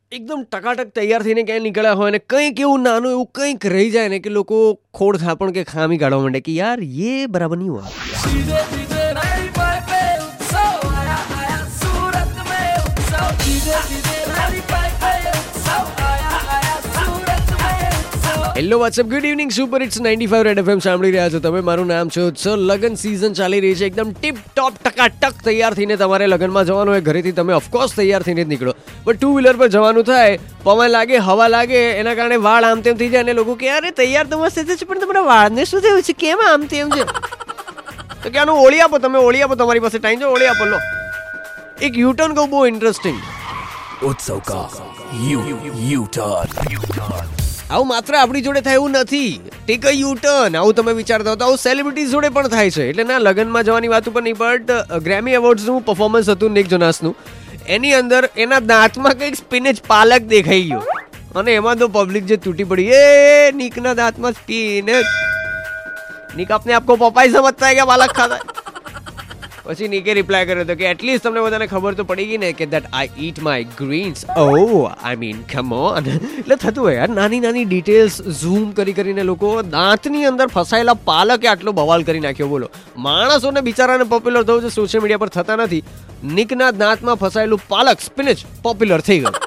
એકદમ ટકાટક તૈયાર થઈને ક્યાંય નીકળ્યા હોય ને કંઈક એવું નાનું એવું કંઈક રહી જાય ને કે લોકો ખોડ થાપણ કે ખામી કાઢવા માંડે કે યાર યે બરાબર નહીં હુઆ. डीजे डीजे 95 पे उत्सव आया आया सूरत में उत्सव डीजे डीजे 95 पे उत्सव आया आया सूरत में उत्सव. Hello what's up good evening super it's 95 red FM સાંભળી રહ્યા છો તમે. મારું નામ છે ઉત્સવ. લગન સિઝન ચાલી રહી છે, એકદમ ટીપ ટોપ ટકાટક તૈયાર થઈને તમારે લગનમાં જવાનું હોય. ઘરેથી તમે ઓફકોર્સ તૈયાર થઈને જ નીકળો, પણ ટુ વ્હીલર પર જવાનું થાય, પવન લાગે, હવા લાગે, એના કારણે વાળ આમ તેમ થઈ જાય અને લોકો કે અરે તૈયાર તો મસ્ત છે પણ તમારા વાળને શું થયું છે, કેમ આમ તેમ છે? તો કે આનું ઓળી આપો, તમે ઓળી આપો, તમારી પાસે ટાઈમ છે, ઓળી આપો. લો એક યુટર્ન કહું, બહુ ઇન્ટરેસ્ટિંગ. उत्सव का यू टर्न. આવું માત્ર આપણી જોડે થાય એવું નથી. ટેક અ યુ ટર્ન, આવું તમે વિચારતા હો તો આવું સેલિબ્રિટીઝ જોડે પણ થાય છે. એટલે ના લગ્નમાં જવાની વાત ઉપર નહીં, બટ ગ્રેમી એવોર્ડ્સનું પરફોર્મન્સ હતું નિક જોનાસનું. એની અંદર એના દાંતમાં કંઈક સ્પિનેચ પાલક દેખાઈ ગયો અને એમાં તો પબ્લિક જે તૂટી પડી, એ નિકના દાંતમાં સ્પિનેચ. નિક આપને આપકો પપાઈ સમજતા હે કે પાલક ખાતા હે? પછી નિકે રિપ્લાય કર્યો હતો કે એટલીસ્ટ તમને બધાને ખબર તો પડી ગઈ ને કે that I eat my greens. Oh I mean come on. એટલે થતું હોય યાર, નાની નાની ડિટેલ્સ ઝૂમ કરી કરીને લોકો દાંતની અંદર ફસાયેલા પાલકે આટલો બવાલ કરી નાખ્યો. બોલો, માણસોને બિચારાને પોપ્યુલર થવું છે સોશિયલ મીડિયા પર, થતા નથી. નિકના દાંતમાં ફસાયેલું પાલક સ્પિનેચ પોપ્યુલર થઈ ગયું.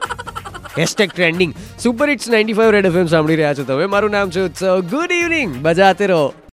#Trending. Super it's 95 red FM સાંભળી રહ્યા છો તમે. મારું નામ છે ઉત્સવ. ગુડ ઇવનિંગ, બજાતે રહો.